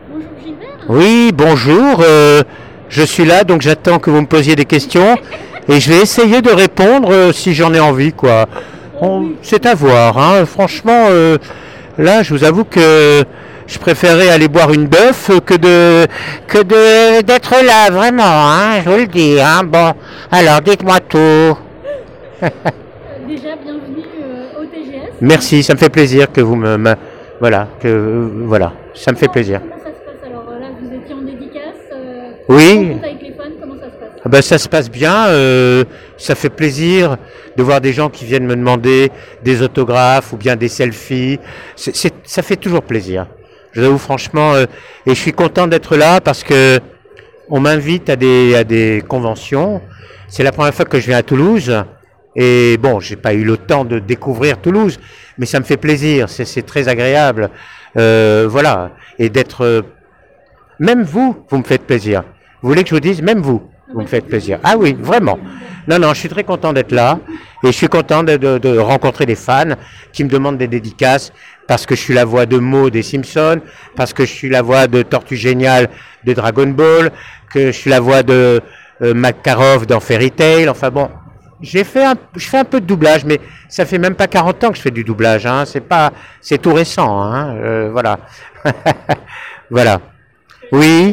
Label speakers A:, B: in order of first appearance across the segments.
A: Bonjour Gilbert.
B: Oui, bonjour. Je suis là, donc j'attends que vous me posiez des questions et je vais essayer de répondre si j'en ai envie, quoi. C'est à voir, hein. Franchement, là, je vous avoue que je préférais aller boire une bœuf que d'être là, vraiment, hein. Je vous le dis, hein. Bon, alors dites-moi tout.
A: Déjà, bienvenue au TGS.
B: Merci, ça me fait plaisir que vous voilà, ça me fait plaisir.
A: Comment ça se passe alors? Là, vous étiez en dédicace.
B: Oui.
A: Rencontre avec les fans, comment ça se passe?
B: Ah ben, ça se passe bien, ça fait plaisir de voir des gens qui viennent me demander des autographes ou bien des selfies. Ça fait toujours plaisir. Je vous avoue franchement, et je suis content d'être là parce que on m'invite à des conventions. C'est la première fois que je viens à Toulouse. Et bon, j'ai pas eu le temps de découvrir Toulouse, mais ça me fait plaisir, c'est très agréable. Voilà, et d'être... même vous me faites plaisir. Vous voulez que je vous dise, même vous me faites plaisir. Ah oui, vraiment. Non, je suis très content d'être là, et je suis content de rencontrer des fans qui me demandent des dédicaces, parce que je suis la voix de Mo des Simpsons, parce que je suis la voix de Tortue Géniale de Dragon Ball, que je suis la voix de Makarov dans Fairy Tail, enfin bon... je fais un peu de doublage, mais ça fait même pas 40 ans que je fais du doublage, hein. C'est tout récent, hein. Voilà. Voilà. Oui.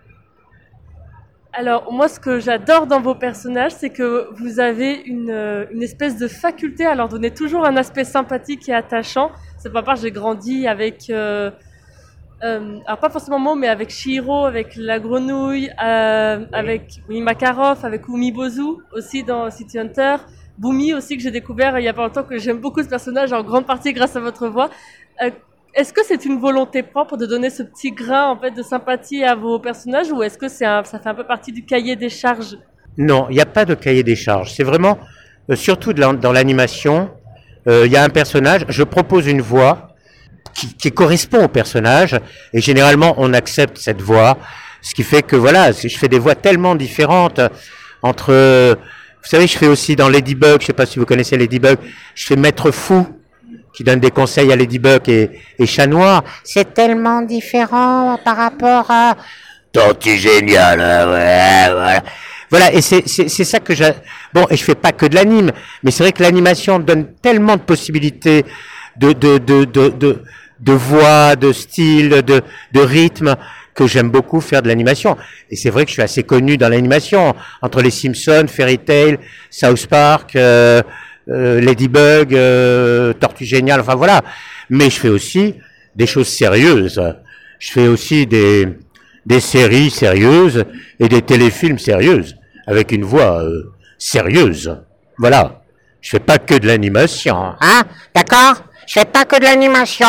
C: Alors, moi, ce que j'adore dans vos personnages, c'est que vous avez une espèce de faculté à leur donner toujours un aspect sympathique et attachant. C'est pas part, j'ai grandi avec... alors pas forcément moi, mais avec Chihiro, avec la grenouille, avec Makarov, avec Umibozu aussi dans City Hunter, Bumi aussi que j'ai découvert il y a pas longtemps, que j'aime beaucoup ce personnage en grande partie grâce à votre voix. Est-ce que c'est une volonté propre de donner ce petit grain en fait de sympathie à vos personnages, ou est-ce que ça fait un peu partie du cahier des charges?
B: Non, il n'y a pas de cahier des charges. C'est vraiment, surtout dans l'animation, il y a un personnage, je propose une voix qui correspond au personnage, et généralement on accepte cette voix, ce qui fait que voilà, je fais des voix tellement différentes entre, vous savez, je fais aussi dans Ladybug, je sais pas si vous connaissez Ladybug, je fais Maître Fou qui donne des conseils à Ladybug et Chat Noir. C'est tellement différent par rapport à Tortue Géniale, ouais, voilà. Voilà, et c'est ça que j'ai. Bon, et je fais pas que de l'anime, mais c'est vrai que l'animation donne tellement de possibilités de voix, de style, de rythme, que j'aime beaucoup faire de l'animation. Et c'est vrai que je suis assez connu dans l'animation, entre les Simpsons, Fairy Tail, South Park, Ladybug, Tortue Géniale, enfin voilà. Mais je fais aussi des choses sérieuses. Je fais aussi des séries sérieuses et des téléfilms sérieuses, avec une voix sérieuse. Voilà. Je fais pas que de l'animation. Hein? D'accord? Je fais pas que de l'animation.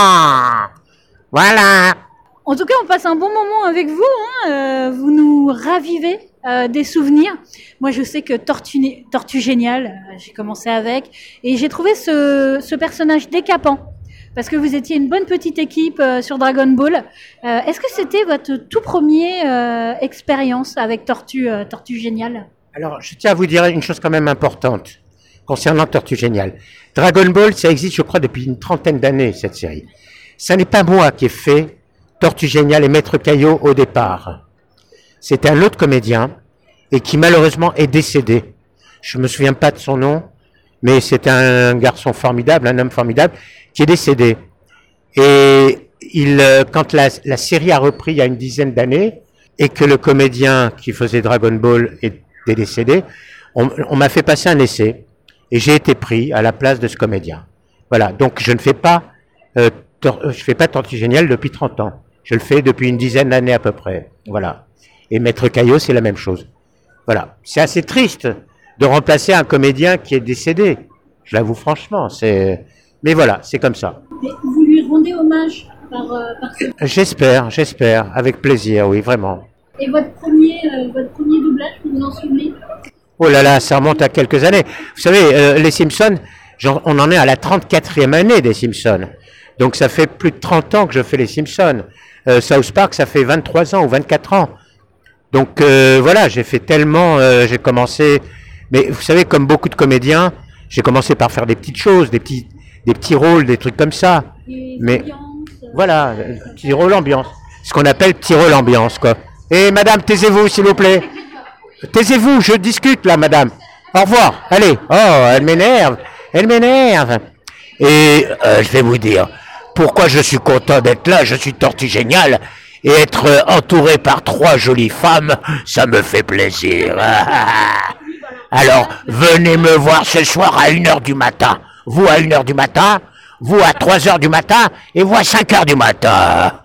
B: Voilà.
A: En tout cas, on passe un bon moment avec vous. Vous nous ravivez des souvenirs. Moi, je sais que Tortue Géniale, j'ai commencé avec, et j'ai trouvé ce personnage décapant. Parce que vous étiez une bonne petite équipe sur Dragon Ball. Est-ce que c'était votre tout premier expérience avec Tortue Géniale?
B: Alors, je tiens à vous dire une chose quand même importante concernant Tortue Géniale. Dragon Ball, ça existe, je crois, depuis une trentaine d'années, cette série. Ça n'est pas moi qui ai fait Tortue Géniale et Maître Caillot au départ. C'était un autre comédien et qui malheureusement est décédé. Je me souviens pas de son nom, mais c'est un garçon formidable, un homme formidable, qui est décédé. Et quand la série a repris il y a une dizaine d'années, et que le comédien qui faisait Dragon Ball est décédé, on m'a fait passer un essai, et j'ai été pris à la place de ce comédien. Voilà, donc je ne fais pas, je fais pas Tortue Géniale depuis 30 ans. Je le fais depuis une dizaine d'années à peu près. Voilà. Et Maître Caillot, c'est la même chose. Voilà. C'est assez triste de remplacer un comédien qui est décédé. Je l'avoue franchement, mais voilà, c'est comme ça.
A: Mais vous lui rendez hommage par ce...
B: J'espère, avec plaisir, oui, vraiment.
A: Et votre premier doublage, vous vous en souvenez?
B: Oh là là, ça remonte à quelques années. Vous savez, les Simpsons, on en est à la 34e année des Simpsons. Donc ça fait plus de 30 ans que je fais les Simpsons. South Park, ça fait 23 ans ou 24 ans. Donc voilà, j'ai fait tellement, j'ai commencé... Mais vous savez, comme beaucoup de comédiens, j'ai commencé par faire des petites choses, des petits rôles, des trucs comme ça.
A: Des
B: mais
A: ambiances,
B: voilà, petits rôles ambiance. ce qu'on appelle petit rôle ambiance, quoi. Et madame, taisez-vous, s'il vous plaît. Taisez-vous, je discute là, madame. Au revoir, allez. Oh, elle m'énerve. Et je vais vous dire, pourquoi je suis content d'être là, je suis Tortue Géniale, et être entouré par 3 jolies femmes, ça me fait plaisir. Alors, venez me voir ce soir à 1h du matin. Vous à 1h du matin, vous à 3h du matin, et vous à 5h du matin.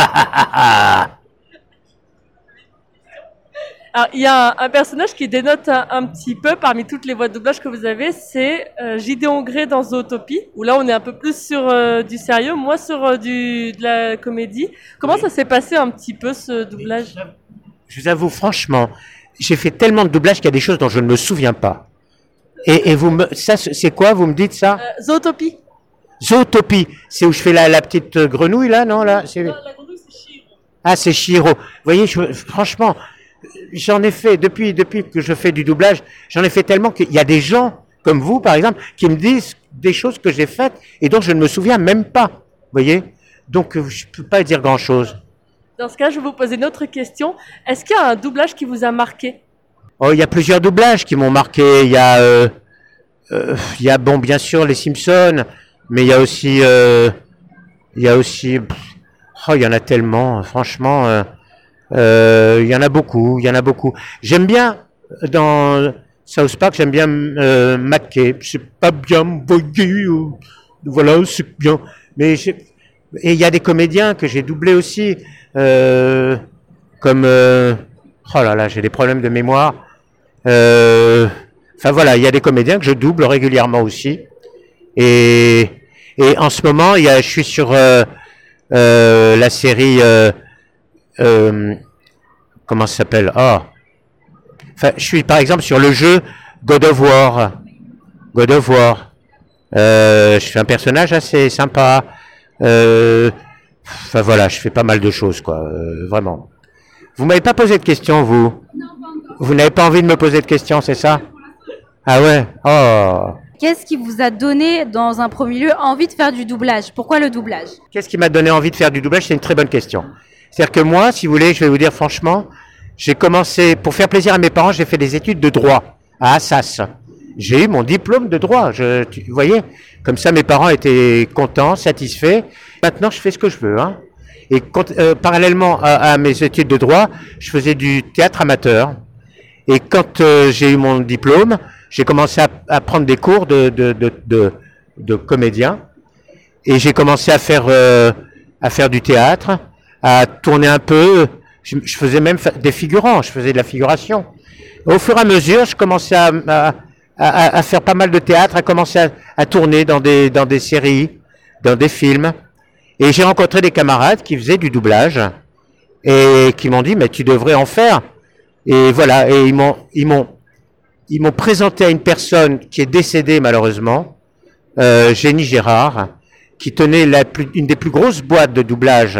C: Alors, il y a un personnage qui dénote un petit peu parmi toutes les voix de doublage que vous avez, c'est Gideon Grey dans Zootopie, où là on est un peu plus sur du sérieux, moi sur de la comédie. Comment ça s'est passé un petit peu ce doublage?
B: Je vous avoue franchement, j'ai fait tellement de doublage qu'il y a des choses dont je ne me souviens pas. Et ça c'est quoi, vous me dites ça?
C: Zootopie.
B: Zootopie, c'est où je fais la petite grenouille là, non là c'est...
C: Non, la grenouille c'est Chihiro.
B: Ah, c'est Chihiro. Vous voyez, franchement, j'en ai fait, depuis que je fais du doublage, j'en ai fait tellement qu'il y a des gens, comme vous par exemple, qui me disent des choses que j'ai faites et dont je ne me souviens même pas. Vous voyez? Donc, je ne peux pas dire grand-chose.
C: Dans ce cas, je vais vous poser une autre question. Est-ce qu'il y a un doublage qui vous a marqué?
B: Oh, il y a plusieurs doublages qui m'ont marqué. Il y a, bon, bien sûr, les Simpsons, mais il y a aussi, oh, il y en a tellement, franchement, il y en a beaucoup. J'aime bien, dans South Park, j'aime bien McKay. C'est pas bien, voyez, voilà, c'est bien. Et il y a des comédiens que j'ai doublés aussi, comme, oh là là, j'ai des problèmes de mémoire. Enfin voilà, il y a des comédiens que je double régulièrement aussi. Et en ce moment, je suis sur la série, comment ça s'appelle? Enfin, je suis par exemple sur le jeu God of War. Je fais un personnage assez sympa. Enfin voilà, je fais pas mal de choses, quoi. Vraiment. Vous m'avez pas posé de questions, vous? Vous n'avez pas envie de me poser de questions, c'est ça? Ah ouais? Oh.
D: Qu'est-ce qui vous a donné, dans un premier lieu, envie de faire du doublage? Pourquoi le doublage?
B: Qu'est-ce qui m'a donné envie de faire du doublage? C'est une très bonne question. C'est-à-dire que moi, si vous voulez, je vais vous dire franchement, j'ai commencé, pour faire plaisir à mes parents, j'ai fait des études de droit à Assas. J'ai eu mon diplôme de droit. Vous voyez? Comme ça, mes parents étaient contents, satisfaits. Maintenant, je fais ce que je veux, hein. Et parallèlement à mes études de droit, je faisais du théâtre amateur. Et quand j'ai eu mon diplôme, j'ai commencé à prendre des cours de comédien. Et j'ai commencé à faire du théâtre, à tourner un peu. Je faisais même des figurants, je faisais de la figuration. Au fur et à mesure, je commençais à faire pas mal de théâtre, à commencer à tourner dans des séries, dans des films. Et j'ai rencontré des camarades qui faisaient du doublage et qui m'ont dit, mais tu devrais en faire. Et voilà, et ils m'ont présenté à une personne qui est décédée malheureusement, Jenny Gérard, qui tenait une des plus grosses boîtes de doublage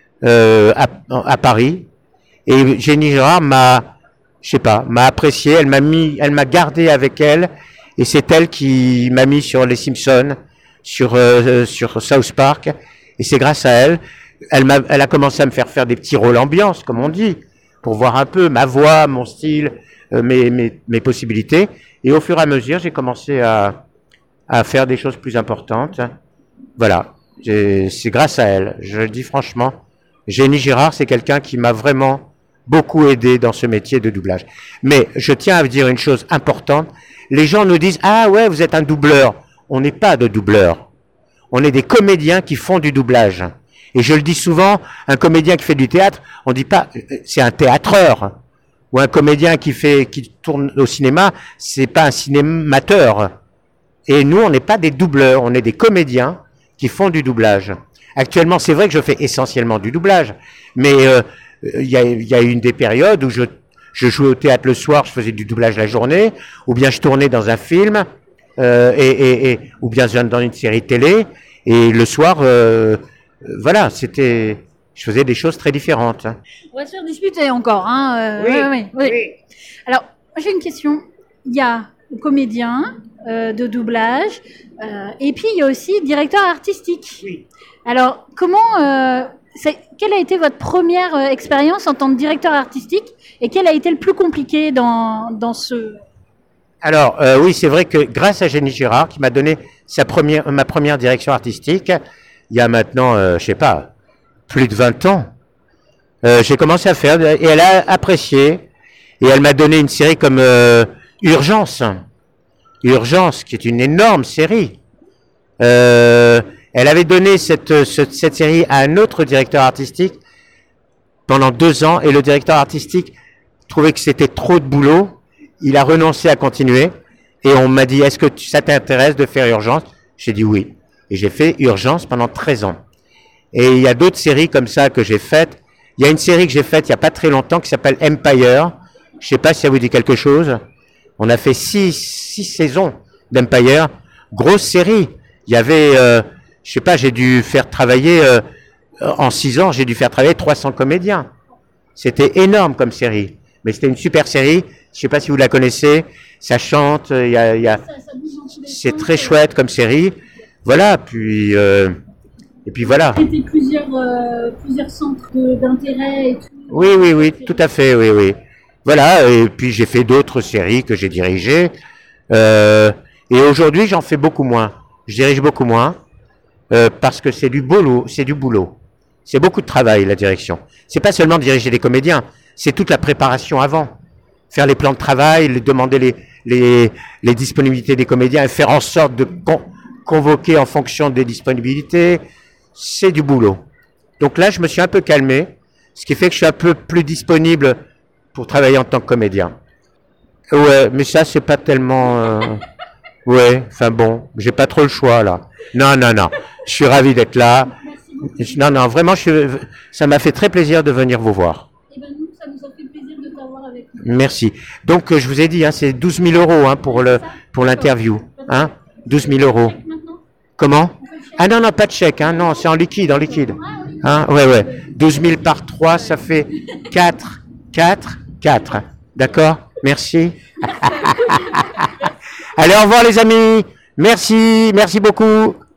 B: à Paris. Et Jenny Gérard m'a apprécié, elle m'a gardé avec elle, et c'est elle qui m'a mis sur les Simpsons, sur South Park, et c'est grâce à elle, elle a commencé à me faire des petits rôles ambiance, comme on dit, pour voir un peu ma voix, mon style, mes possibilités, et au fur et à mesure, j'ai commencé à faire des choses plus importantes. Voilà, c'est grâce à elle, je le dis franchement. Jenny Gérard, c'est quelqu'un qui m'a vraiment beaucoup aidé dans ce métier de doublage. Mais je tiens à vous dire une chose importante. Les gens nous disent « Ah ouais, vous êtes un doubleur ». On n'est pas de doubleurs. On est des comédiens qui font du doublage. Et je le dis souvent, un comédien qui fait du théâtre, on dit pas c'est un théâtreur. Ou un comédien qui tourne au cinéma, c'est pas un cinémateur. Et nous, on n'est pas des doubleurs, on est des comédiens qui font du doublage. Actuellement, c'est vrai que je fais essentiellement du doublage, mais il y a eu des périodes où je jouais au théâtre le soir, je faisais du doublage la journée, ou bien je tournais dans un film, ou bien dans une série télé, et le soir, voilà, je faisais des choses très différentes.
A: On va se faire disputer encore, hein. Oui. Alors, j'ai une question. Il y a comédien de doublage, et puis il y a aussi directeur artistique. Oui. Alors, comment quelle a été votre première expérience en tant que directeur artistique et quel a été le plus compliqué dans ce...
B: Alors, oui, c'est vrai que grâce à Jenny Girard, qui m'a donné ma première direction artistique, il y a maintenant, je sais pas, plus de 20 ans, j'ai commencé à faire, et elle a apprécié, et elle m'a donné une série comme Urgence, qui est une énorme série. Elle avait donné cette série à un autre directeur artistique pendant 2 ans, et le directeur artistique trouvait que c'était trop de boulot. Il a renoncé à continuer, et on m'a dit, est-ce que ça t'intéresse de faire Urgence? J'ai dit oui. Et j'ai fait Urgence pendant 13 ans. Et il y a d'autres séries comme ça que j'ai faites. Il y a une série que j'ai faite il n'y a pas très longtemps qui s'appelle Empire. Je ne sais pas si ça vous dit quelque chose. On a fait 6 saisons d'Empire. Grosse série. Il y avait, je sais pas, j'ai dû faire travailler, en 6 ans, j'ai dû faire travailler 300 comédiens. C'était énorme comme série. Mais c'était une super série. Je sais pas si vous la connaissez. Ça chante, c'est très chouette comme série. Voilà, puis, et puis voilà.
A: Il y a plusieurs centres d'intérêt et tout.
B: Oui, tout à fait, oui. Voilà, et puis j'ai fait d'autres séries que j'ai dirigées. Et aujourd'hui, j'en fais beaucoup moins. Je dirige beaucoup moins, parce que c'est du boulot. C'est beaucoup de travail, la direction. C'est pas seulement diriger des comédiens, c'est toute la préparation avant. Faire les plans de travail, demander les disponibilités des comédiens et faire en sorte de convoquer en fonction des disponibilités, c'est du boulot. Donc là, je me suis un peu calmé, ce qui fait que je suis un peu plus disponible pour travailler en tant que comédien. Ouais, mais ça, c'est pas tellement... Ouais, enfin bon, j'ai pas trop le choix là. Non, je suis ravi d'être là. Non, vraiment, ça m'a fait très plaisir de venir vous voir.
A: Eh ben nous, ça nous a fait plaisir de t'avoir avec nous.
B: Merci. Donc, je vous ai dit, c'est 12 000 euros pour l'interview. 12 000 euros. Comment? Ah non, pas de chèque. Non, c'est en liquide. Ouais. 12 000 par 3, ça fait 4. D'accord? Merci. Allez, au revoir les amis. Merci beaucoup.